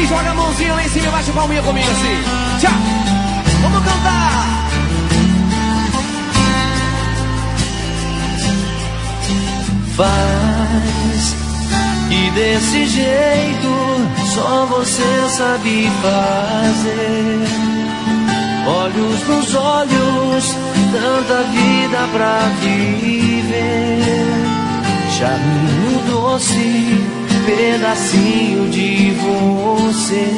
E joga a mãozinha lá em cima e bate a palminha comigo assim. Tchau. Vamos cantar. Faz e desse jeito só você sabe fazer. Olhos nos olhos, tanta vida pra viver. Charminho doce, pedacinho de você.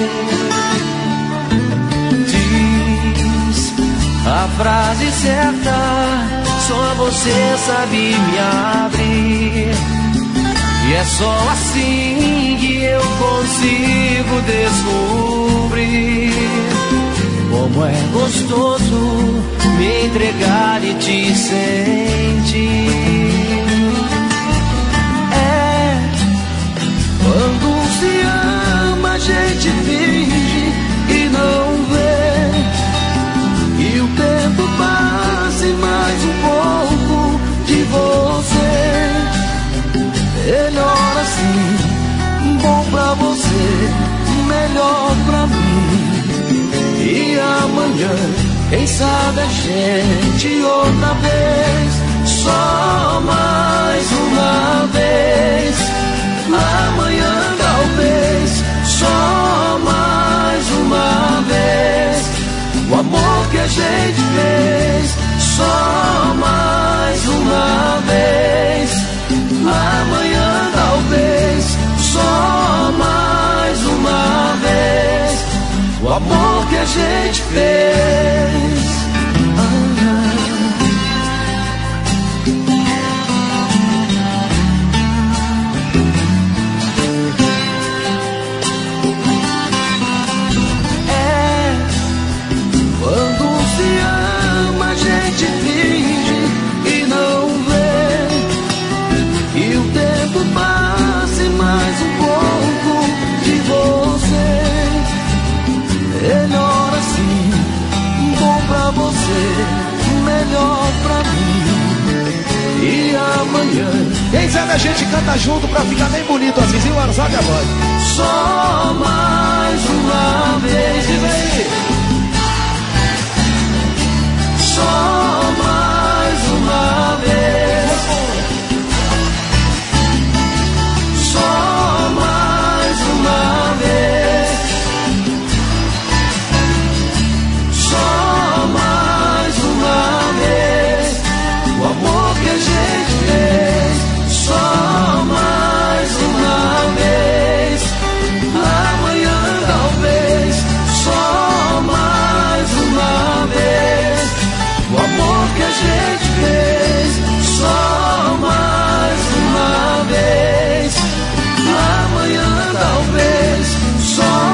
Diz a frase certa, só você sabe me abrir. E é só assim que eu consigo descobrir como é gostoso me entregar e te sentir. É, quando se ama a gente finge e não vê. E o tempo passa e mais um pouco de você. Melhor assim, bom pra você, melhor pra mim. E amanhã, quem sabe a gente outra vez, só mais uma vez. Amanhã talvez, só mais uma vez. O amor que a gente fez, só mais uma vez. Amanhã talvez, só mais uma vez. O amor que a gente fez. É, quando se ama a gente finge e não vê. E o tempo passa e mais um pouco de você. Melhor assim, bom pra você, melhor pra mim. E amanhã, quem sabe a gente canta junto pra ficar bem bonito assim, sem lançar a voz. Só mais uma vez, diz aí. Só mais uma vez. Só mais uma vez. Só mais uma vez. O amor que a gente fez, só mais uma vez. Amanhã talvez, só mais uma vez. O amor que a gente fez, só mais uma vez. Amanhã talvez, só